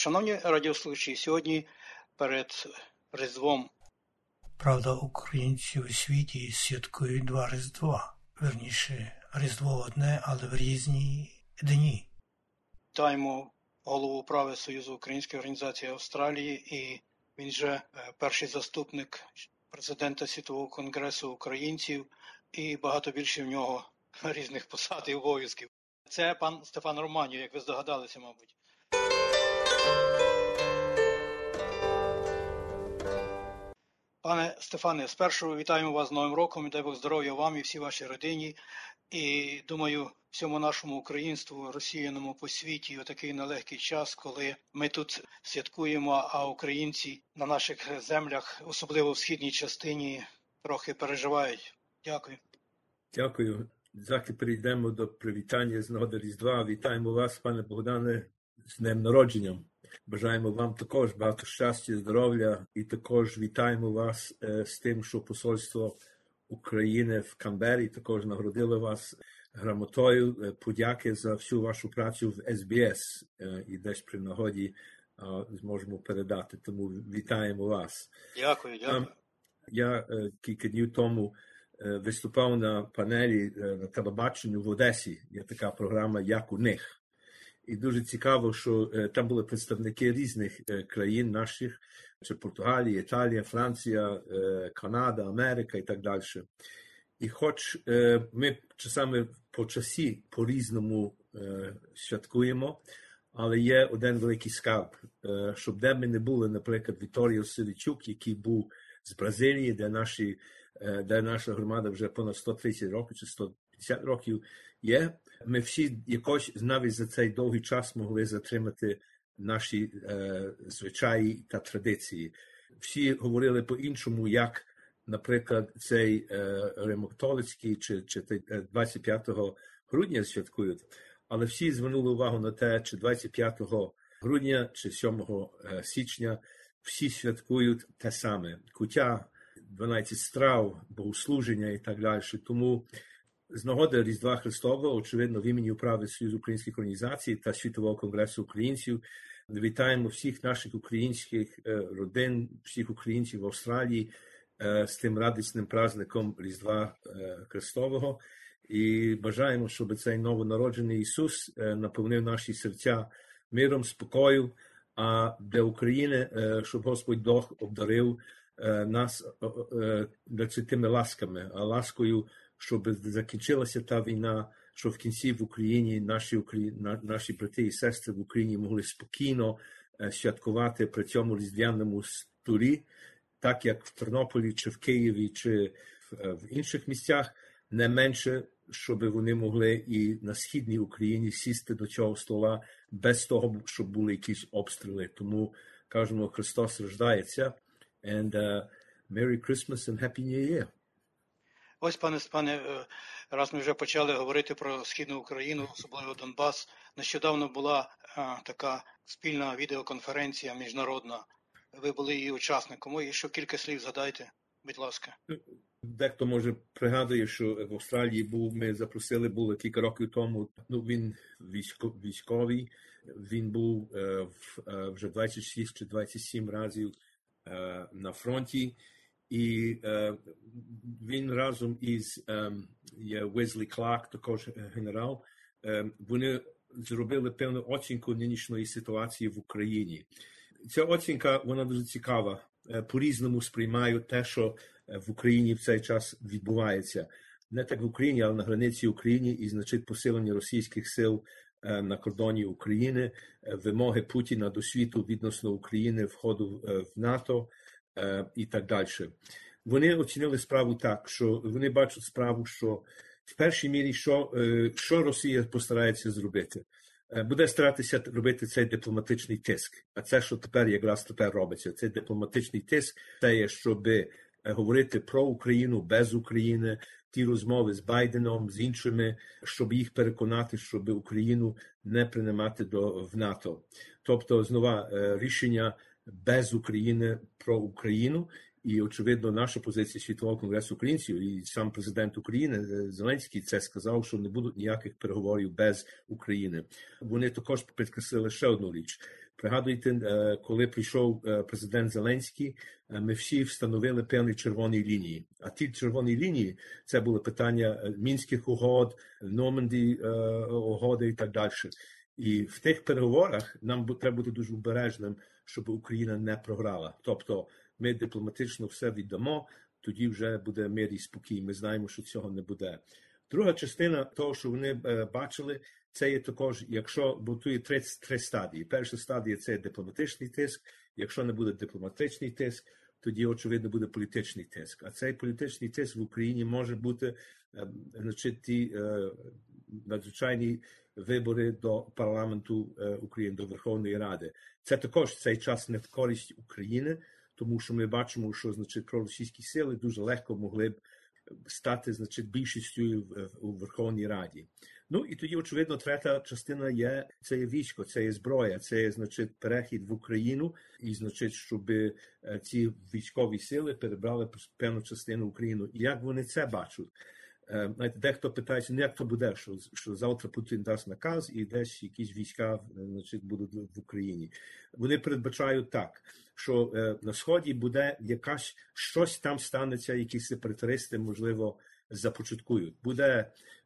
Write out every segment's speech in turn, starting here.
Шановні радіослухачі, сьогодні перед Різдвом. Правда, українці у світі святкують два Різдва. Вірніше, Різдво одне, але в різні дні. Вітаємо голову управи Союзу Української організації Австралії, і він же перший заступник президента Світового конгресу українців і багато більше в нього різних посад і обов'язків. Це пан Стефан Романів, як ви здогадалися, мабуть. Пане Стефане, спершу вітаємо вас з Новим роком і дай Бог здоров'я вам і всій вашій родині. І, думаю, всьому нашому українству, розсіяному по світі, у такий нелегкий час, коли ми тут святкуємо, а українці на наших землях, особливо в східній частині, трохи переживають. Дякую. Дякую. Заки перейдемо до привітання з нагоди Різдва. Вітаємо вас, пане Богдане, з днем народження. Бажаємо вам також багато щастя, здоров'я і також вітаємо вас з тим, що посольство України в Канбері також нагородило вас грамотою. Подяки за всю вашу працю в СБС і десь при нагоді зможемо передати. Тому вітаємо вас. Дякую. Я кілька днів тому виступав на панелі на телебаченню в Одесі. Є така програма «Як у них». І дуже цікаво, що там були представники різних країн наших, чи Португалія, Італія, Франція, Канада, Америка і так далі. І хоч ми часами по часі по-різному святкуємо, але є один великий скарб, щоб де ми не були, наприклад, Віторіо Силічук, який був з Бразилії, де наша громада вже понад 130 років чи 150 років є, ми всі якось навіть за цей довгий час могли затримати наші звичаї та традиції. Всі говорили по-іншому, як, наприклад, цей Римо-католицький чи 25 грудня святкують, але всі звернули увагу на те, чи 25 грудня, чи 7 січня всі святкують те саме. Куття, 12 страв, богослуження і так далі. Тому з нагоди Різдва Христового, очевидно, в імені управи Союзу Українських організацій та Світового конгресу українців вітаємо всіх наших українських родин, всіх українців в Австралії з тим радісним праздником Різдва Христового. І бажаємо, щоб цей новонароджений Ісус наповнив наші серця миром, спокою, а для України, щоб Господь Бог обдарив нас тими ласками, а ласкою, щоб закінчилася та війна, щоб в кінці в Україні наші брати і сестри в Україні могли спокійно святкувати при цьому різдвяному столі, так як в Тернополі, чи в Києві, чи в інших місцях, не менше, щоб вони могли і на східній Україні сісти до цього стола без того, щоб були якісь обстріли. Тому кажемо, Христос рождається. And Merry Christmas and Happy New Year. Ось, пане, раз ми вже почали говорити про Східну Україну, особливо Донбас, нещодавно була така спільна відеоконференція міжнародна. Ви були її учасником. І ще кілька слів згадайте, будь ласка. Дехто, може, пригадує, що в Австралії ми запросили, було кілька років тому, він військовий, він був вже 26 чи 27 разів на фронті. І він разом із Уезлі Кларк, також генерал, вони зробили певну оцінку нинішньої ситуації в Україні. Ця оцінка, вона дуже цікава. По-різному сприймають те, що в Україні в цей час відбувається. Не так в Україні, але на границі України і значить посилення російських сил на кордоні України, вимоги Путіна до світу відносно України, входу в НАТО, і так далі. Вони оцінили справу так, що вони бачать справу, що в першій мірі, що Росія постарається зробити. Буде старатися робити цей дипломатичний тиск. А це, що якраз тепер робиться, цей дипломатичний тиск, це є, щоб говорити про Україну, без України, ті розмови з Байденом, з іншими, щоб їх переконати, щоб Україну не приймати в НАТО. Тобто, знову, рішення без України про Україну. І, очевидно, наша позиція Світового конгресу українців і сам президент України Зеленський це сказав, що не будуть ніяких переговорів без України. Вони також підкреслили ще одну річ. Пригадуєте, коли прийшов президент Зеленський, ми всі встановили певні червоні лінії. А ті червоні лінії – це були питання Мінських угод, Нормандії угоди і так далі. І в тих переговорах нам треба бути дуже обережним, щоб Україна не програла. Тобто ми дипломатично все віддамо, тоді вже буде мир і спокій. Ми знаємо, що цього не буде. Друга частина того, що вони бачили, це є також, якщо, бо тут є три стадії. Перша стадія – це дипломатичний тиск. Якщо не буде дипломатичний тиск, тоді, очевидно, буде політичний тиск. А цей політичний тиск в Україні може бути, значить, ті надзвичайні вибори до парламенту України, до Верховної Ради. Це також цей час не в користь України, тому що ми бачимо, що, значить, проросійські сили дуже легко могли б стати, значить, більшістю у Верховній Раді. Ну, і тоді, очевидно, третя частина є, це є військо, це є зброя, це є, значить, перехід в Україну, і, значить, щоб ці військові сили перебрали певну частину України. І як вони це бачать? Знаєте, дехто питається, ну як то буде, що завтра Путін дасть наказ і десь якісь війська, значить, будуть в Україні. Вони передбачають так, що на Сході буде щось там станеться, якісь сепаратисти, можливо, започаткують. Буде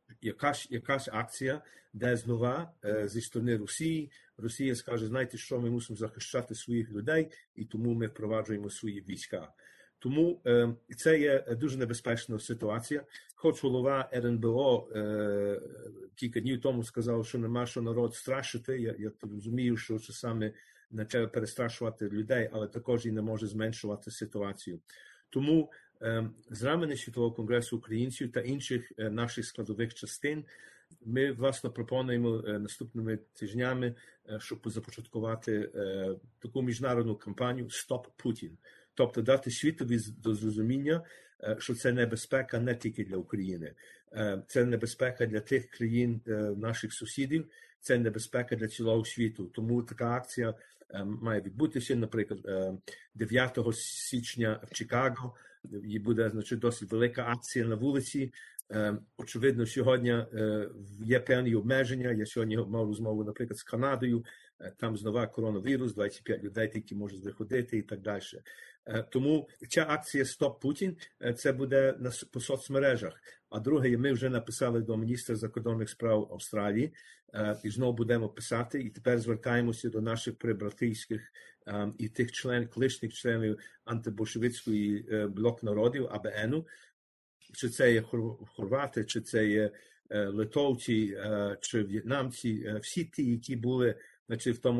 якась акція, де знову зі сторони Росії, Росія скаже, знаєте що, ми мусимо захищати своїх людей, і тому ми впроваджуємо свої війська. Тому це є дуже небезпечна ситуація. Хоч голова РНБО кілька днів тому сказав, що нема що народ страшити. Я розумію, що часами не треба перестрашувати людей, але також і не може зменшувати ситуацію. Тому з рамени Світового конгресу українців та інших наших складових частин ми, власне, пропонуємо наступними тижнями, щоб започаткувати таку міжнародну кампанію «Стоп Путін». Тобто дати світові до зрозуміння, що це небезпека не тільки для України. Це небезпека для тих країн наших сусідів, це небезпека для цілого світу. Тому така акція має відбутися, наприклад, 9 січня в Чикаго. І буде, значить, досить велика акція на вулиці. Очевидно, сьогодні є певні обмеження. Я сьогодні мав розмову, наприклад, з Канадою. Там знову коронавірус, 25 людей тільки можуть виходити і так далі. Тому ця акція «Стоп Путін» це буде по соцмережах. А друге, ми вже написали до міністра закордонних справ Австралії і знову будемо писати. І тепер звертаємося до наших прибратівських і тих колишніх членів антибольшевицької блок народів АБНу, чи це є хорвати, чи це є литовці, чи в'єтнамці, всі ті, які були, значить, в тому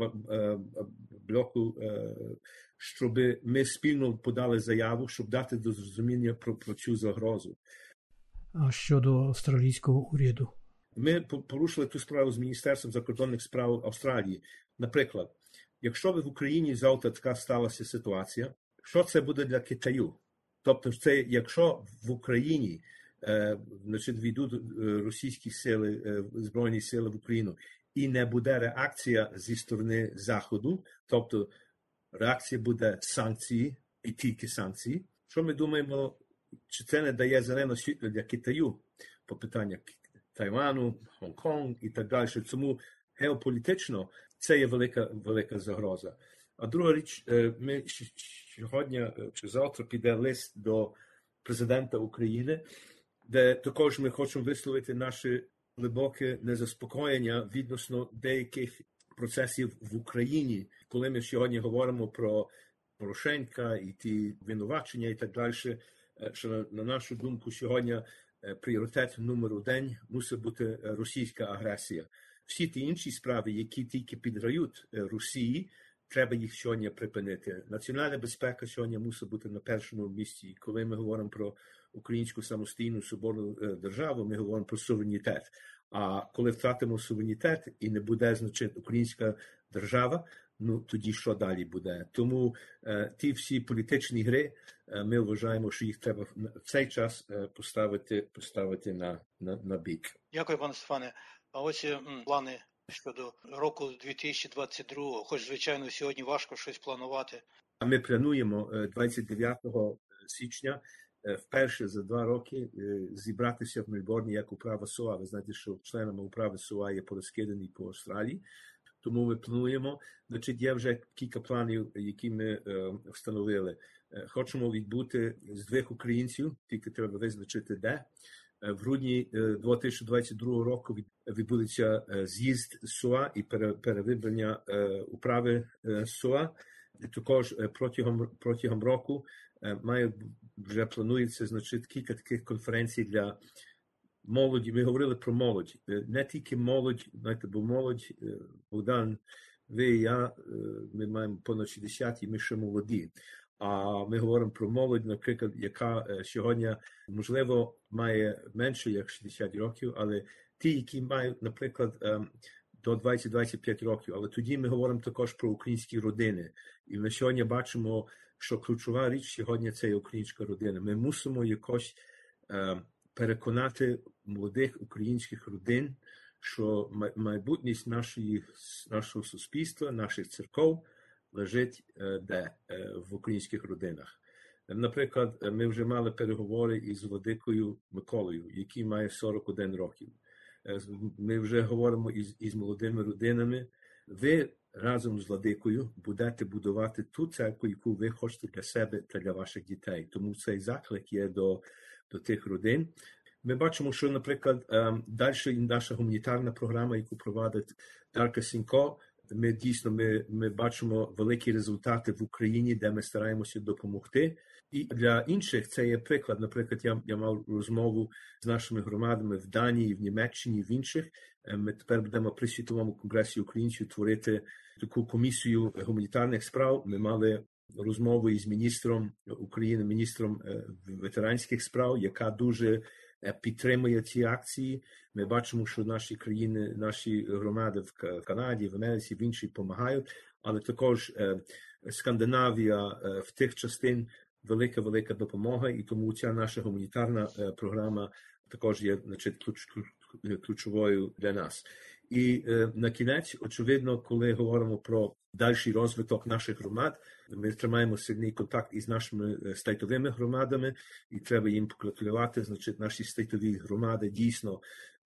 антиблоку, щоб ми спільно подали заяву, щоб дати до зрозуміння про цю загрозу. А щодо австралійського уряду? Ми порушили ту справу з Міністерством закордонних справ Австралії. Наприклад, якщо б в Україні завтра така сталася ситуація, що це буде для Китаю? Тобто, це якщо в Україні значить, війдуть російські сили, збройні сили в Україну, і не буде реакція зі сторони Заходу, тобто реакція буде санкції, і тільки санкції, що ми думаємо, чи це не дає зелене світло для Китаю по питаннях Тайвану, Гонконг і так далі. Тому геополітично це є велика загроза. А друга річ, ми сьогодні чи завтра піде лист до президента України, де також ми хочемо висловити наше глибоке незаспокоєння відносно деяких процесів в Україні. Коли ми сьогодні говоримо про Порошенка і ті винувачення і так далі, що на нашу думку сьогодні пріоритет номер 1 мусить бути російська агресія. Всі ті інші справи, які тільки підграють Росії, треба їх сьогодні припинити. Національна безпека сьогодні мусить бути на першому місці. Коли ми говоримо про українську самостійну соборну державу, ми говоримо про суверенітет. А коли втратимо суверенітет і не буде, значить, українська держава, ну тоді що далі буде? Тому ті всі політичні гри, ми вважаємо, що їх треба в цей час поставити на бік. Дякую, пане Стефане. А ось плани щодо року 2022, хоч, звичайно, сьогодні важко щось планувати. А ми плануємо 29 січня вперше за 2 роки зібратися в Мельбурні як управа СОА. Ви знаєте, що членами управи СОА є порозкидані по Австралії. Тому ми плануємо, значить, є вже кілька планів, які ми встановили. Хочемо відбути з 2 українців, тільки треба визначити де. В грудні 2022 року відбудеться з'їзд СОА і перевибрання управи СОА. Також протягом року вже планується, значить, кілька таких конференцій для молоді. Ми говорили про молодь. Не тільки молодь, знаєте, бо молодь, Богдан, ви і я, ми маємо понад 60 і ми ще молоді. А ми говоримо про молодь, наприклад, яка сьогодні, можливо, має менше, як 60 років, але ті, які мають, наприклад, до 20-25 років. Але тоді ми говоримо також про українські родини. І ми сьогодні бачимо, що ключова річ сьогодні – це є українська родина. Ми мусимо якось переконати молодих українських родин, що майбутність нашого суспільства, наших церков лежить в українських родинах. Наприклад, ми вже мали переговори із Владикою Миколою, який має 41 років. Ми вже говоримо із молодими родинами. Ви разом з Владикою будете будувати ту церкву, яку ви хочете для себе та для ваших дітей. Тому цей заклик є до тих родин. Ми бачимо, що, наприклад, далі наша гуманітарна програма, яку провадить Дарка Сінько, ми бачимо великі результати в Україні, де ми стараємося допомогти. І для інших це є приклад. Наприклад, я мав розмову з нашими громадами в Данії, в Німеччині, в інших. Ми тепер будемо при Світовому конгресі українців творити таку комісію гуманітарних справ. Ми мали розмову із міністром України, міністром ветеранських справ, яка дуже підтримує ці акції. Ми бачимо, що наші країни, наші громади в Канаді, в Америці, в інших допомагають, але також Скандинавія в тих частин велика допомога, і тому ця наша гуманітарна програма також є, значить, ключовою для нас. І на кінець, очевидно, коли говоримо про дальший розвиток наших громад, ми тримаємо сильний контакт із нашими стейтовими громадами, і треба їм погратулювати. Значить, наші стейтові громади дійсно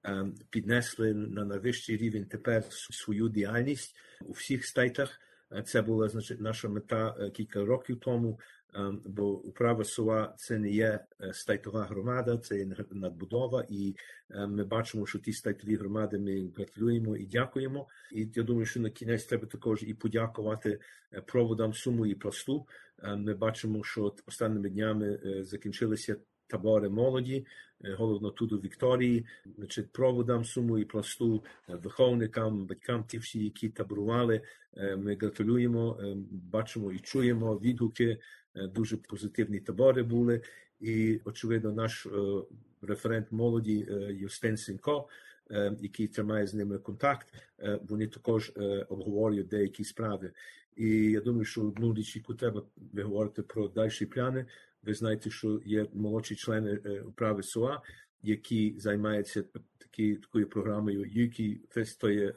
піднесли на найвищий рівень тепер свою діяльність у всіх стейтах. Це була, значить, наша мета кілька років тому, бо управа СОА – це не є стейтова громада, це є надбудова, і ми бачимо, що ті стейтові громади ми гратулюємо і дякуємо. І я думаю, що на кінець треба також і подякувати проводам Суму і Пласту. Ми бачимо, що останніми днями закінчилися табори молоді, головно тут у Вікторії, значить, проводам Суму і Пласту, виховникам, батькам, ті всі, які таборували. Ми гратулюємо, бачимо і чуємо відгуки, дуже позитивні табори були. І, очевидно, наш референт молоді Юстин Сінько, який тримає з ними контакт, вони також обговорюють деякі справи. І я думаю, що одну річ, яку треба говорити про дальші плани. Ви знаєте, що є молодші члени управи СОА, які займаються такою програмою UKI, то є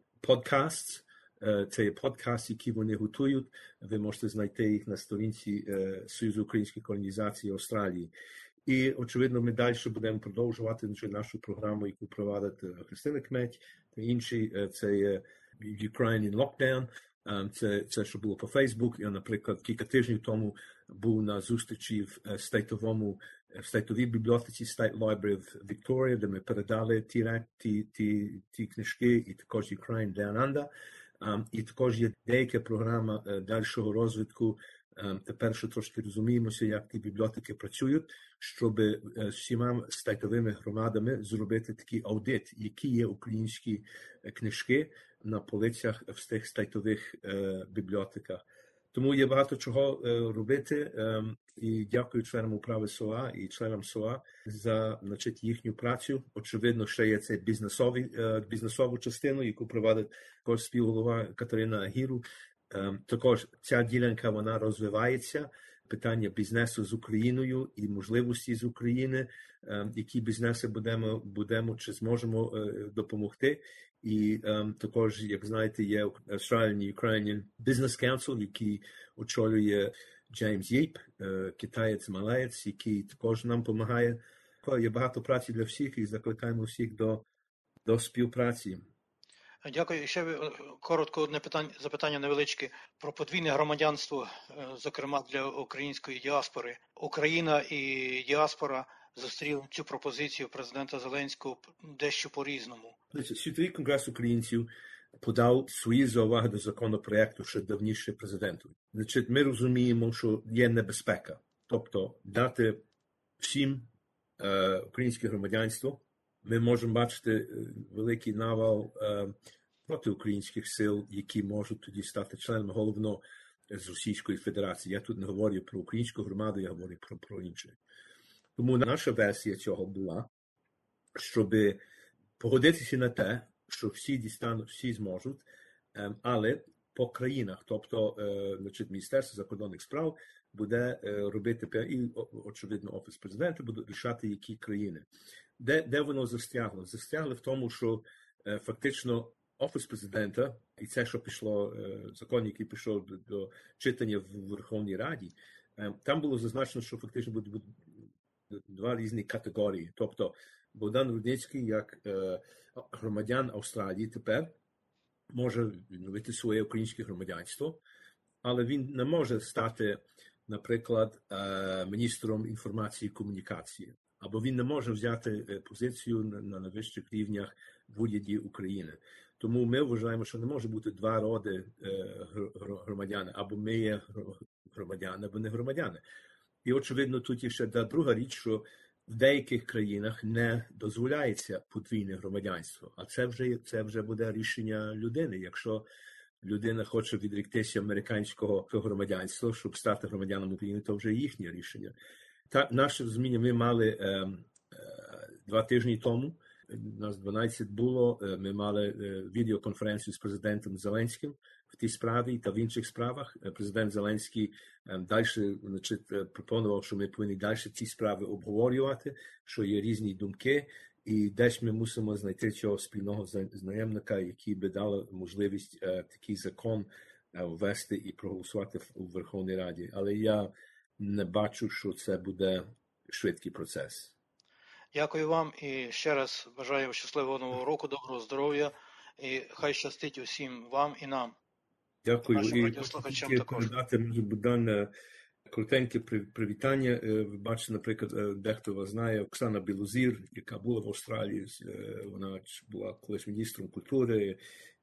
подкаст. Це є подкаст, який вони готують. Ви можете знайти їх на сторінці Союзу українських організацій Австралії. І, очевидно, ми далі будемо продовжувати нашу програму, яку провадить Христина Кметь та інші. Це є Ukraine in Lockdown. Це що було по Фейсбук. Я, наприклад, кілька тижнів тому був на зустрічі в стейтовій бібліотеці State Library в Вікторії, де ми передали ті книжки, і також Ukraine Down Under. І також є деяка програма дальшого розвитку. Тепер, що трошки розуміємося, як ті бібліотеки працюють, щоб з всіма стейтовими громадами зробити такий аудит, які є українські книжки на полицях в тих стейтових бібліотеках. Тому є багато чого робити, і дякую членам управи СОА і членам СОА за, значить, їхню працю. Очевидно, ще є це бізнесову частину, яку провадить також співголова Катерина Агіру. Також ця ділянка, вона розвивається. Питання бізнесу з Україною і можливості з України, які бізнеси будемо чи зможемо допомогти. І також, як знаєте, є Australian Ukrainian Business Council, який очолює Джеймс Єйп, китаєць-малаєць, який також нам допомагає. Є багато праці для всіх і закликаємо всіх до співпраці. Дякую. Ще коротко одне запитання невеличке про подвійне громадянство, зокрема для української діаспори. Україна і діаспора зустріли цю пропозицію президента Зеленського дещо по-різному. Світовий конгрес українців подав свої зауваги до законопроекту ще давніше президенту. Ми розуміємо, що є небезпека. Тобто дати всім українське громадянство. Ми можемо бачити великий навал проти українських сил, які можуть тоді стати членами головно з Російської Федерації. Я тут не говорю про українську громаду, я говорю про інше. Тому наша версія цього була, щоб погодитися на те, що всі дістануть, всі зможуть, але по країнах, тобто Міністерство закордонних справ буде робити, і, очевидно, Офіс президента буде рішати, які країни. Де воно застрягло? Застрягло в тому, що фактично Офіс президента, і це, що пішло, закон, який пішов до читання в Верховній Раді, там було зазначено, що фактично будуть два різні категорії. Тобто Богдан Рудницький, як громадян Австралії тепер, може відновити своє українське громадянство, але він не може стати, наприклад, міністром інформації і комунікації, або він не може взяти позицію на найвищих рівнях в уряді України. Тому ми вважаємо, що не може бути два роди громадян, або ми є громадяни, або не громадяни. І, очевидно, тут є ще друга річ, що в деяких країнах не дозволяється подвійне громадянство, а це вже буде рішення людини. Якщо людина хоче відріктися американського громадянства, щоб стати громадянином України, то вже їхнє рішення. Наше розуміння ми мали 2 тижні тому, нас 12 було, ми мали відеоконференцію з президентом Зеленським в тій справі та в інших справах. Президент Зеленський далі пропонував, що ми повинні далі ці справи обговорювати, що є різні думки, і десь ми мусимо знайти цього спільного знаємника, який би дав можливість такий закон ввести і проголосувати у Верховній Раді. Але я не бачу, що це буде швидкий процес. Дякую вам і ще раз бажаю щасливого нового року, доброго здоров'я і хай щастить усім вам і нам. Дякую. Нашим радіослухачам також. Передати, може, Богдан, коротеньке привітання. Ви бачите, наприклад, дехто вас знає, Оксана Білозір, яка була в Австралії, вона була колись міністром культури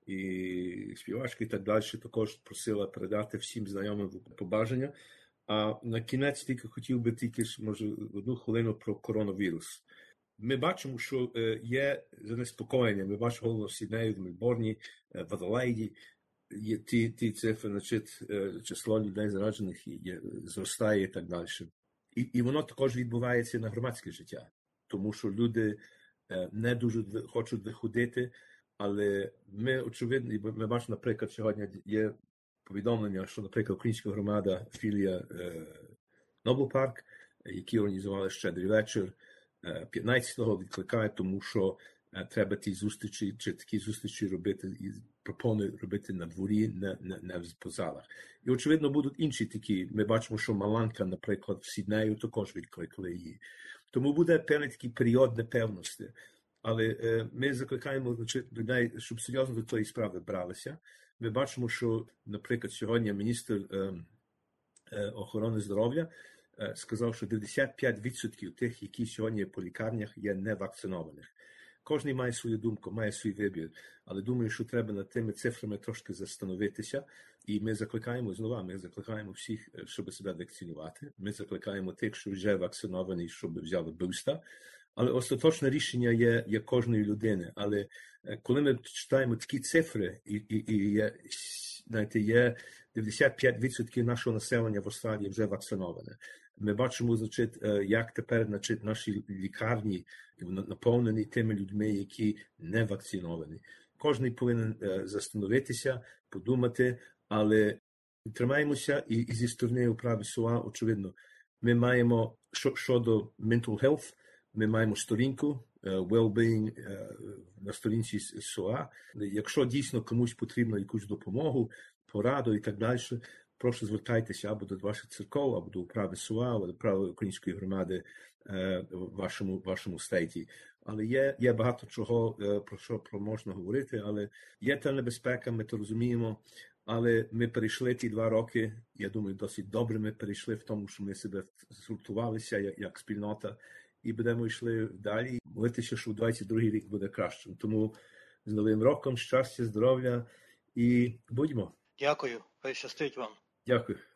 і співачка і так далі, також просила передати всім знайомим побажання. А на кінець тільки хотів би може, 1 хвилину про коронавірус. Ми бачимо, що є занеспокоєння. Ми бачимо головно в Сіднеї, в Мельбурні, в Аделаїді. Ті цифри, число людей заражених зростає і так далі. І воно також відбувається на громадське життя. Тому що люди не дуже хочуть виходити, але ми, очевидно, ми бачимо, наприклад, сьогодні є повідомлення, що, наприклад, українська громада, філія Ноблпарк, які організували щедрий вечір, 15-го відкликає, тому що треба ті зустрічі, чи такі зустрічі робити, і пропонують робити на дворі, не по залах. І, очевидно, будуть інші такі. Ми бачимо, що Маланка, наприклад, в Сіднею також відкликали її. Тому буде певний такий період непевності. Але ми закликаємо людей, щоб серйозно до тої справи бралися. Ми бачимо, що, наприклад, сьогодні міністр охорони здоров'я сказав, що 95% тих, які сьогодні по лікарнях, є невакцинованих. Кожен має свою думку, має свій вибір, але думаю, що треба над тими цифрами трошки застановитися, і ми закликаємо всіх, щоб себе вакцинувати. Ми закликаємо тих, що вже вакциновані, щоб взяли буста. Але остаточне рішення є кожної людини. Але коли ми читаємо такі цифри, є 95% нашого населення в Австралії вже вакциноване. Ми бачимо, як тепер наші лікарні наповнені тими людьми, які не вакциновані. Кожен повинен застановитися, подумати, але тримаємося і зі сторони управи СОА, очевидно, ми маємо щодо mental health, ми маємо сторінку well-being на сторінці СОА. Якщо дійсно комусь потрібно якусь допомогу, пораду і так далі, прошу звертайтеся або до ваших церков, або до управи СОА, або до управи української громади в вашому стейті. Але є багато чого, про що можна говорити, але є та небезпека, ми то розуміємо, але ми перейшли ті 2 роки, я думаю, досить добре ми перейшли в тому, що ми себе згуртувалися як спільнота і будемо йшли далі, молитися, що у 22-й рік буде кращим. Тому з Новим роком, щастя, здоров'я і будьмо. Дякую, хай щастить вам. Дякую.